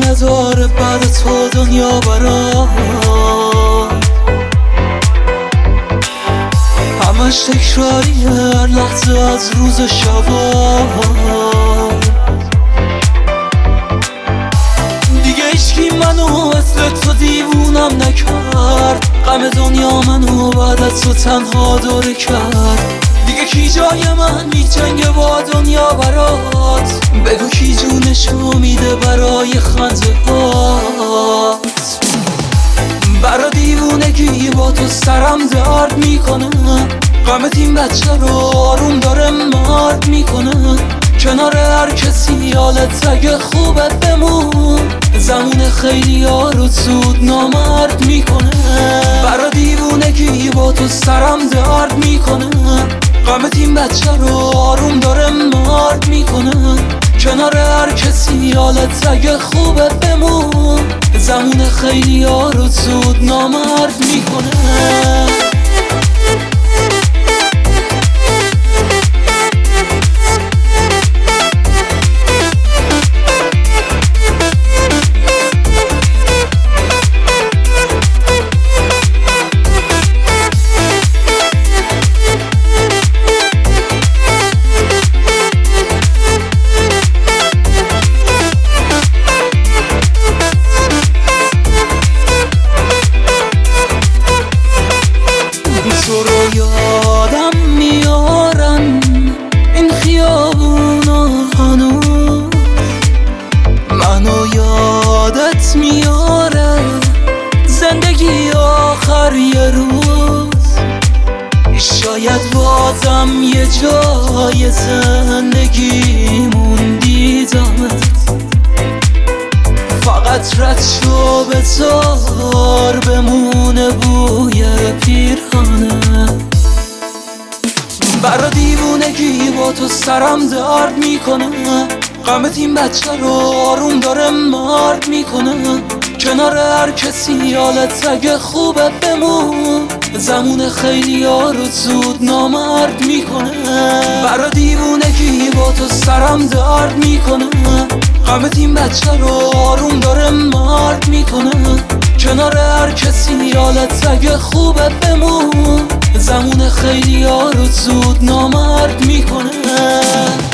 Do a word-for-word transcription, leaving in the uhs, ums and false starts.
نداره بعد تو دنیا برام، همش تکراری هر لحظه از روز شبا. دیگه هیچکی منو مثل تو دیوونم نکرد، غم دنیا منو بعد از تو تنها دوره کرد. دیگه کی جای من میجنگه با دنیا برات، بگو کی جونشو میده برای خنده هات. برا دیوونگی با تو سرم درد میکنه، غمت این بچه رو آروم داره مرد میکنه. کنار هر کسی حالت اگه خوبت بمون، زمون خیلی ها رو زود نامرد میکنه. برا دیوونگی با تو سرم درد میکنه، غمت این بچه رو آروم داره مرد میکنه. کنار هر کسی حالت اگه خوبت بمون، زمون خیلی ها رو زود نامرد میکنه. تو رو یادم میارن این خیابونا هنوز، منو یادت میاره زندگی آخر یه روز. شاید بازم یه جای زندگیمون دیدمت، فقط رد شو بذار بمونه بوی پیرهنه. برا دیوونگی با تو سرم درد میکنه، غمت این بچه رو آروم داره مرد میکنه. کنار هر کسی حالت اگه خوبت بمون، زمون خیلی ها رو زود نامرد میکنه. برا دیوونگی با تو سرم درد میکنه، غمت این بچه رو آروم داره مرد میکنه. کنار هر کسی حالت اگه خوبت بمون، زمون خیلی ها رو زود نامرد میکنه.